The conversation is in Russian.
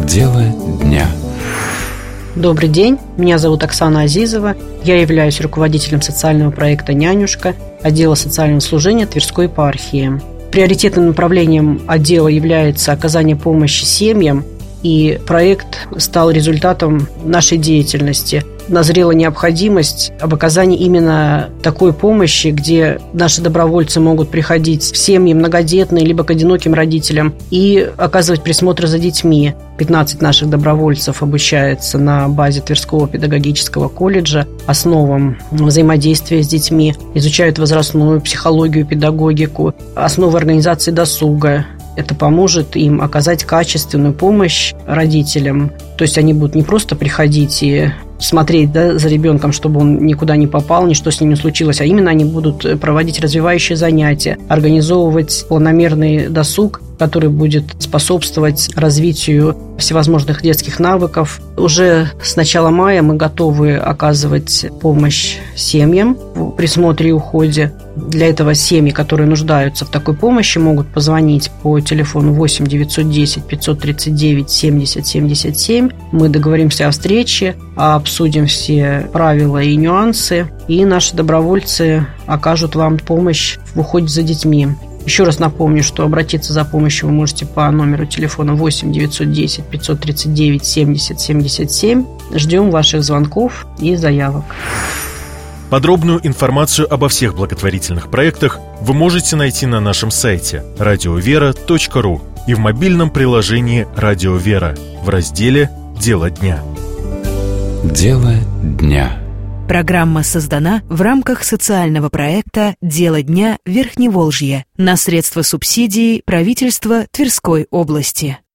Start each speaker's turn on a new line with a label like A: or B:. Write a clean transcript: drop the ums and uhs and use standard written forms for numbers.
A: Дело дня.
B: Добрый день, меня зовут Оксана Азизова. Я являюсь руководителем социального проекта «Нянюшка» отдела социального служения Тверской епархии. Приоритетным направлением отдела является оказание помощи семьям, и проект стал результатом нашей деятельности. Назрела необходимость об оказании именно такой помощи, где наши добровольцы могут приходить в семьи многодетные, либо к одиноким родителям и оказывать присмотр за детьми. 15 наших добровольцев обучается на базе Тверского педагогического колледжа основам взаимодействия с детьми, изучают возрастную психологию, педагогику, основы организации досуга. Это поможет им оказать качественную помощь родителям. То есть они будут не просто приходить и смотреть за ребенком, чтобы он никуда не попал, ничто с ним не случилось, а именно они будут проводить развивающие занятия, организовывать планомерный досуг, который будет способствовать развитию всевозможных детских навыков. Уже с начала мая мы готовы оказывать помощь семьям в присмотре и уходе. Для этого семьи, которые нуждаются в такой помощи, могут позвонить по телефону 8 910 539 70 77. Мы договоримся о встрече, обсудим все правила и нюансы, и наши добровольцы окажут вам помощь в уходе за детьми. Еще раз напомню, что обратиться за помощью вы можете по номеру телефона 8 910 539 70 77. Ждем ваших звонков и заявок.
C: Подробную информацию обо всех благотворительных проектах вы можете найти на нашем сайте radiovera.ru и в мобильном приложении «Радио Вера» в разделе «Дело дня».
A: Дело дня.
D: Программа создана в рамках социального проекта «Дело дня Верхневолжье» на средства субсидии правительства Тверской области.